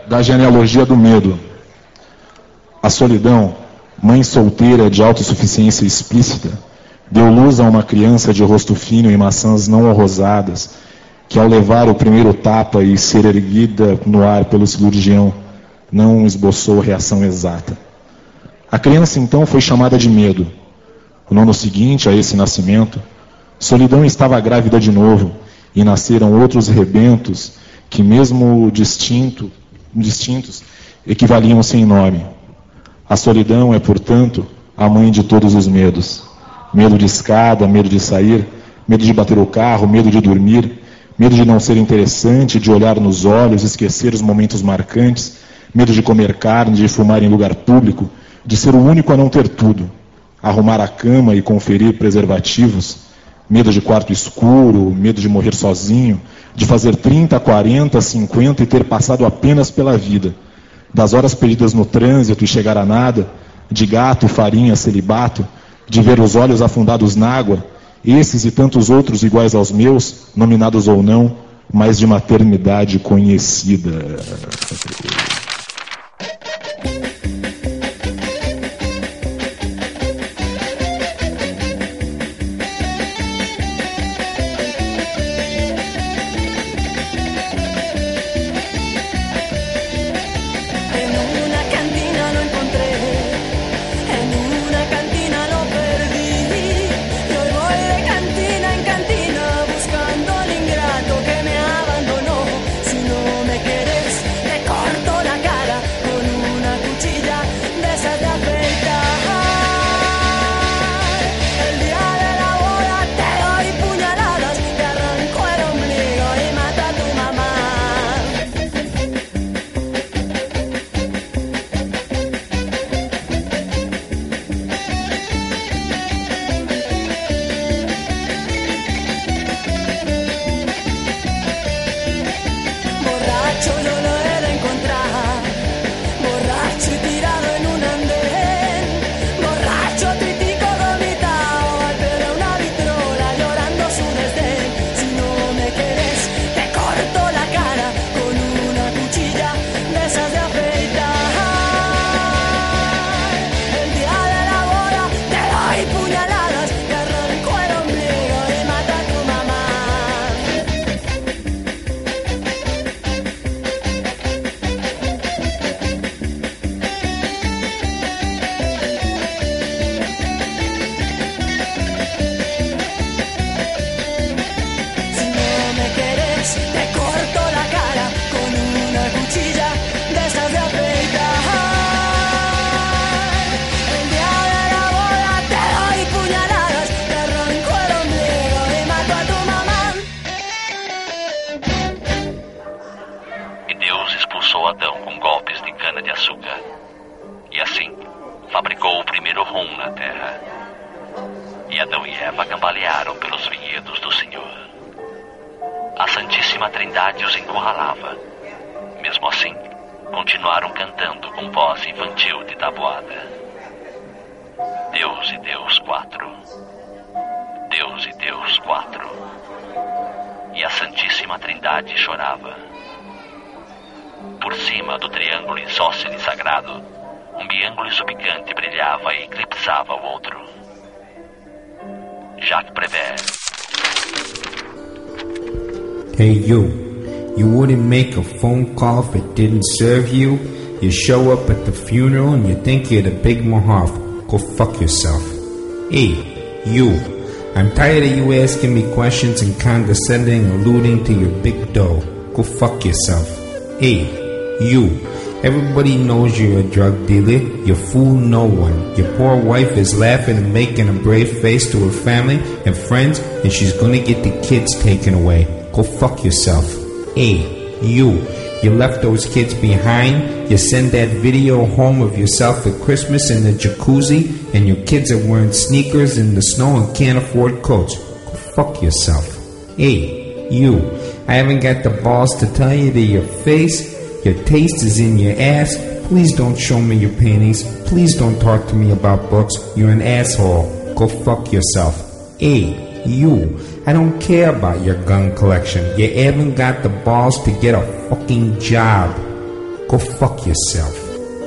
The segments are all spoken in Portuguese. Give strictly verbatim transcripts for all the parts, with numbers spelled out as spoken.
da genealogia do medo. A solidão, mãe solteira de autossuficiência explícita, deu luz a uma criança de rosto fino e maçãs não rosadas, que ao levar o primeiro tapa e ser erguida no ar pelo cirurgião, não esboçou reação exata. A criança então foi chamada de medo. No ano seguinte a esse nascimento, solidão estava grávida de novo, e nasceram outros rebentos que, mesmo distinto, distintos, equivaliam-se em nome. A solidão é, portanto, a mãe de todos os medos. Medo de escada, medo de sair, medo de bater o carro, medo de dormir, medo de não ser interessante, de olhar nos olhos, esquecer os momentos marcantes, medo de comer carne, de fumar em lugar público, de ser o único a não ter tudo, arrumar a cama e conferir preservativos, medo de quarto escuro, medo de morrer sozinho, de fazer trinta, quarenta, cinquenta e ter passado apenas pela vida, das horas perdidas no trânsito e chegar a nada, de gato, farinha, celibato, de ver os olhos afundados na água, esses e tantos outros iguais aos meus, nominados ou não, mas de maternidade conhecida. Hey you, you wouldn't make a phone call if it didn't serve you? You show up at the funeral and you think you're the big Mahaf. Go fuck yourself. Hey, you, I'm tired of you asking me questions and condescending, alluding to your big dough. Go fuck yourself. Hey, you, everybody knows you're a drug dealer. You fool no one. Your poor wife is laughing and making a brave face to her family and friends, and she's gonna get the kids taken away. Go fuck yourself. Hey, you, you left those kids behind. You send that video home of yourself at Christmas in the jacuzzi, and your kids are wearing sneakers in the snow and can't afford coats. Go fuck yourself. Hey, you, I haven't got the balls to tell you to your face. Your taste is in your ass. Please don't show me your panties. Please don't talk to me about books. You're an asshole. Go fuck yourself. Hey, you, I don't care about your gun collection. You haven't got the balls to get a fucking job. Go fuck yourself.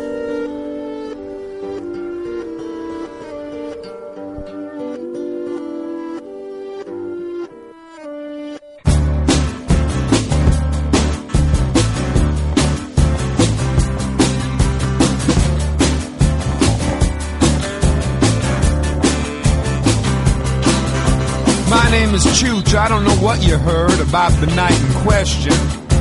My name is Chooch. I don't know what you heard about the night in question.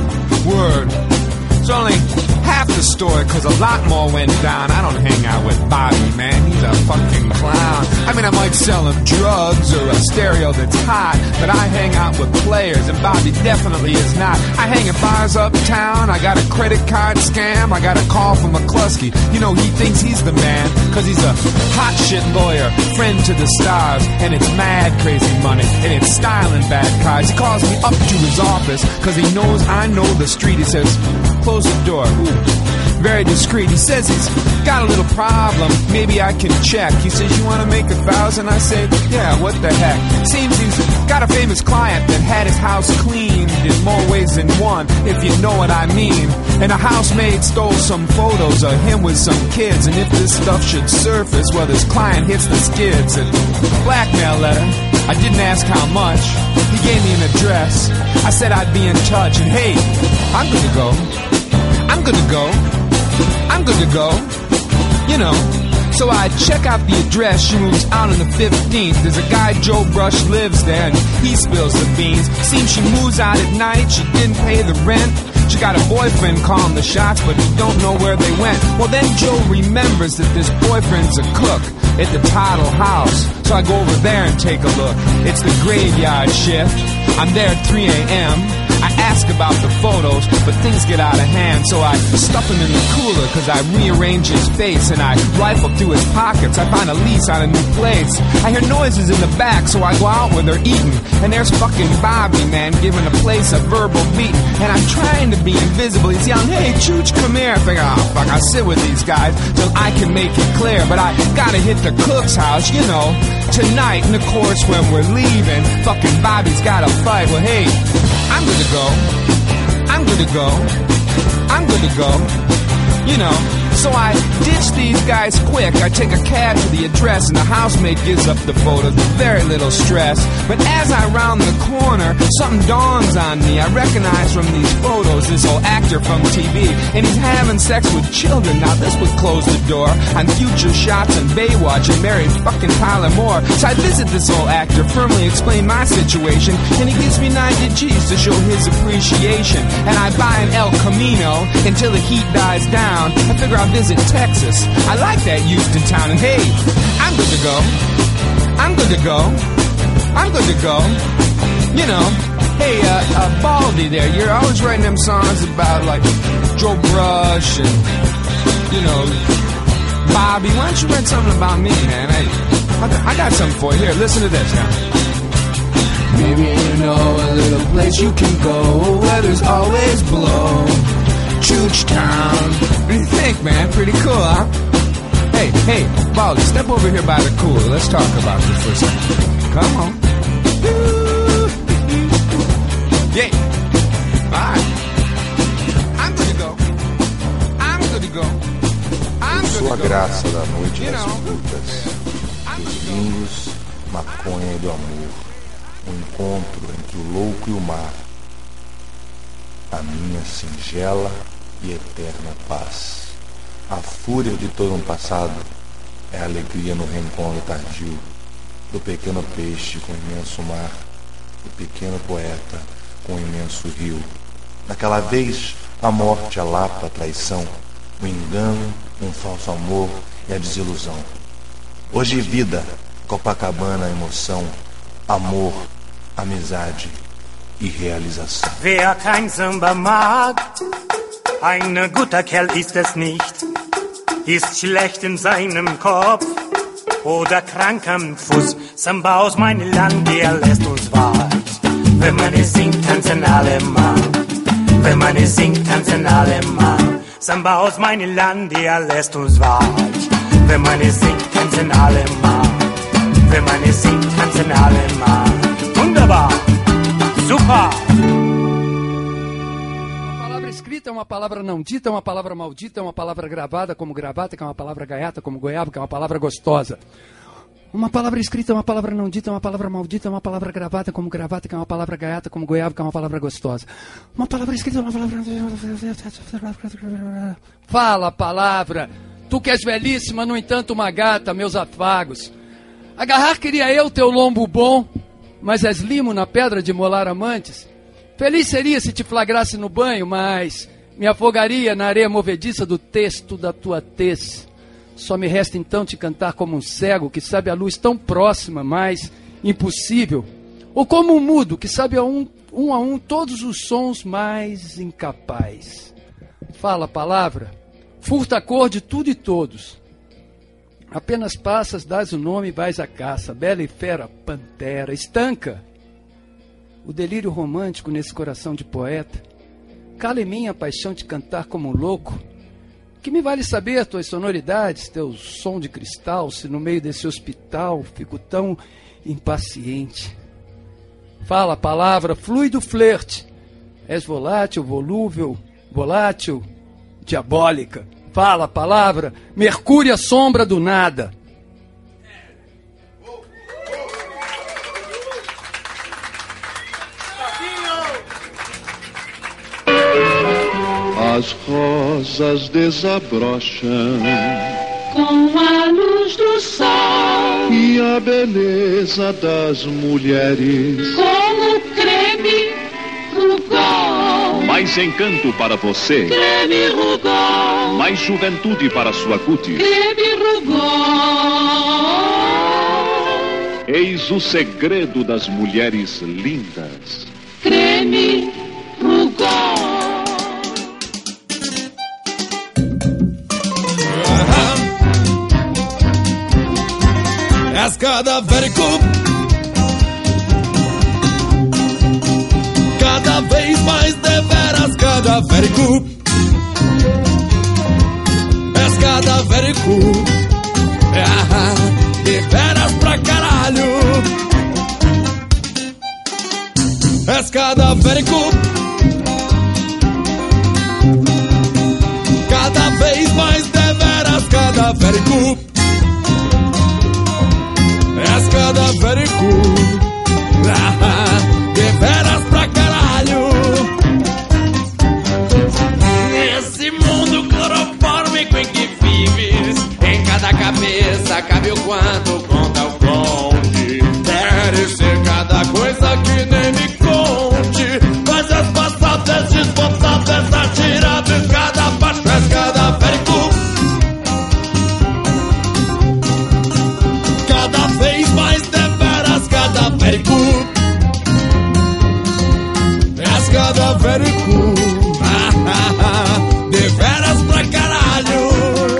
Word. It's only half the story, cause a lot more went down. I don't hang out with Bobby, man. He's a fucking clown. I mean, I might sell him drugs or a stereo that's hot, but I hang out with players, and Bobby definitely is not. I hang at bars uptown. I got a credit card scam. I got a call from McCluskey. You know, he thinks he's the man, cause he's a hot shit lawyer, friend to the stars, and it's mad crazy money, and it's styling bad cars. He calls me up to his office, cause he knows I know the street. He says, close the door. Ooh, very discreet. He says he's got a little problem. Maybe I can check. He says, you want to make a thousand? I say, yeah, what the heck. Seems he's got a famous client that had his house cleaned in more ways than one, if you know what I mean. And a housemaid stole some photos of him with some kids, and if this stuff should surface, well, this client hits the skids. And blackmail letter. I didn't ask how much. He gave me an address. I said I'd be in touch, and hey, I'm good to go. I'm good to go. I'm good to go. You know. So I check out the address. She moves out on the fifteenth. There's a guy, Joe Brush, lives there, and he spills the beans. Seems she moves out at night. She didn't pay the rent. She got a boyfriend calling the shots, but he don't know where they went. Well, then Joe remembers that this boyfriend's a cook at the Tidal House. So I go over there and take a look. It's the graveyard shift. I'm there at three a.m. I ask about the photos, but things get out of hand, so I stuff him in the cooler, cause I rearrange his face, and I rifle through his pockets. I find a lease on a new place. I hear noises in the back, so I go out where they're eating, and there's fucking Bobby, man, giving the place a verbal beating, and I'm trying to be invisible. He's yelling, hey, Chooch, come here. I figure, oh, fuck, I'll sit with these guys till I can make it clear, but I gotta hit the cook's house, you know, tonight, and of course, when we're leaving, fucking Bobby's gotta fight. Well, hey, I'm good to go. I'm good to go. I'm good to go. You know, so I ditch these guys quick. I take a cab to the address, and the housemaid gives up the photos with very little stress. But as I round the corner, something dawns on me. I recognize from these photos this old actor from T V, and he's having sex with children. Now this would close the door on future shots and Baywatch and married fucking Tyler Moore. So I visit this old actor, firmly explain my situation, and he gives me ninety G's to show his appreciation. And I buy an El Camino until the heat dies down. I figure I'll visit Texas. I like that Houston town, and hey, I'm good to go. I'm good to go. I'm good to go. You know, hey, uh, uh, Baldy there, you're always writing them songs about, like, Joe Brush and, you know, Bobby. Why don't you write something about me, man? I, I, got, I got something for you. Here, listen to this now. Maybe you know a little place you can go where there's always blow. Chooch Town. What do you think, man? Pretty cool, huh? Hey, hey, Baldy, step over here by the cooler. Let's talk about this for a second. Come on. Yeah. Bye. I'm good to go. I'm good to go. I'm good to go. Sua graça da noite das putas, dos vinhos, maconha e do amor. Um encontro entre o louco e o mar. A minha singela e eterna paz. A fúria de todo um passado é a alegria no reencontro tardio do pequeno peixe com o imenso mar, do pequeno poeta com o imenso rio. Naquela vez, a morte, a lapa, a traição, o engano, um falso amor e a desilusão. Hoje, vida, Copacabana, emoção, amor, amizade e realização. Wer kein Samba mag, ein guter Kerl ist es nicht, ist schlecht in seinem Kopf oder krank am Fuß. Samba aus meinem Land, der lässt uns weit. Wenn man es singt, tanzen alle mal. Wenn man es singt, tanzen alle mal. Samba aus meinem Land, der lässt uns weit. Wenn man es singt, tanzen alle mal. Wenn man es singt, tanzen alle mal. Wunderbar! Super! escrita é uma palavra não dita, é uma palavra maldita, é uma palavra gravada como gravata, que é uma palavra gaiata como goiaba, que é uma palavra gostosa. Uma palavra escrita é uma palavra não dita, é uma palavra maldita, é uma palavra gravada como gravata, que é uma palavra gaiata como goiaba, que é uma palavra gostosa. Uma palavra escrita é uma palavra... Fala, palavra! Tu que és belíssima, no entanto uma gata, meus afagos. Agarrar queria eu teu lombo bom, mas és limo na pedra de molar amantes. Feliz seria se te flagrasse no banho, mas me afogaria na areia movediça do texto da tua tez. Só me resta então te cantar como um cego que sabe a luz tão próxima, mas impossível. Ou como um mudo que sabe a um, um a um todos os sons, mais incapaz. Fala a palavra, furta a cor de tudo e todos. Apenas passas, dás o nome e vais à caça. Bela e fera, pantera, estanca o delírio romântico nesse coração de poeta. Cala em mim a paixão de cantar como um louco. Que me vale saber tuas sonoridades, teu som de cristal, se no meio desse hospital fico tão impaciente. Fala a palavra, flui do flerte. És volátil, volúvel, volátil, diabólica. Fala a palavra, mercúrio a sombra do nada. As rosas desabrocham com a luz do sol e a beleza das mulheres como creme Rugol. Mais encanto para você, Creme Rugol. Mais juventude para sua cutis, Creme Rugol. Eis o segredo das mulheres lindas, Creme Rugol. És cadavérico, cada vez mais deveras cadavérico. És cadavérico, ah, deveras pra caralho. És cadavérico, cada vez mais deveras cadavérico. És cadavérico, ah, deveras pra caralho. Nesse mundo clorofórmico em que vives, em cada cabeça cabe o quanto conta o conte. Deve ser cada coisa que nem me conte. Mas as passadas desbotadas, atiradas em cada parte. És cadavérico, cada vez mais deveras cadavérico. És cadavérico, ah, ah, ah, deveras pra caralho.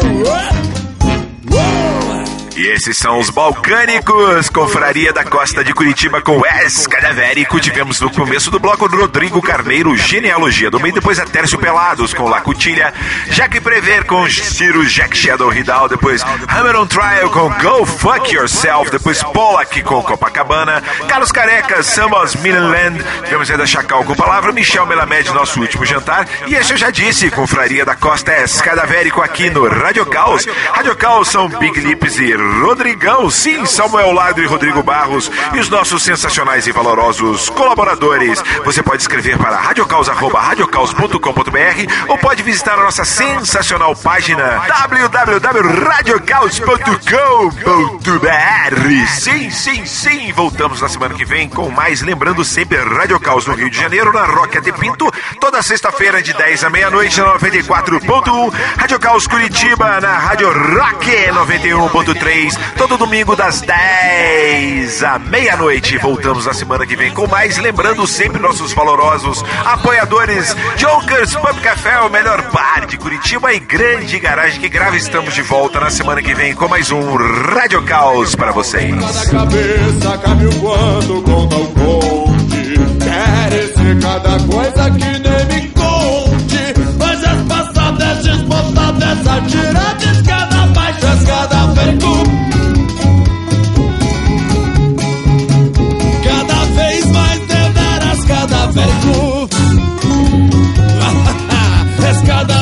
E esses são os Balcânicos, Confraria da Costa de Curitiba com Wes Cadavérico. Tivemos no começo do bloco Rodrigo Carneiro, Genealogia do Meio, depois a Tércio Pelados com La Cutilha, Jack Prever com Ciro Jack Shadow Ridal, depois Hammer on Trial com Go Fuck Yourself, depois Pollack com Copacabana, Carlos Careca, Sambas Midland, tivemos ainda Chacal com Palavra, Michel Melamed, Nosso Último Jantar, e esse eu já disse, Confraria da Costa Wes Cadavérico aqui no Radio Caos. Radio Caos são Big Lips e Rodrigão, sim, Samuel Ladro e Rodrigo Barros e os nossos sensacionais e valorosos colaboradores. Você pode escrever para radiocaus arroba radiocaus ponto com ponto b r ou pode visitar a nossa sensacional página w w w ponto radiocaus ponto com ponto b r. Sim, sim, sim, voltamos na semana que vem com mais, lembrando sempre Radio Caos no Rio de Janeiro, na Roca de Pinto, toda sexta-feira de dez à meia-noite na noventa e quatro ponto um, Radio Caos Curitiba na Rádio Rock noventa e um ponto três, todo domingo das dez à meia-noite. Voltamos na semana que vem com mais, lembrando sempre nossos valorosos apoiadores Jokers Pub Café, o melhor bar de Curitiba, e Grande Garagem que grava. Estamos de volta na semana que vem com mais um Radio Caos para vocês. Cada cabeça cabe o quanto conta o conte. Quer ser cada coisa que nem me conte. Mas as passadas desbotadas, atiradas cada baixa, cada perigo. Cada vez mais deveras cadavérico. escada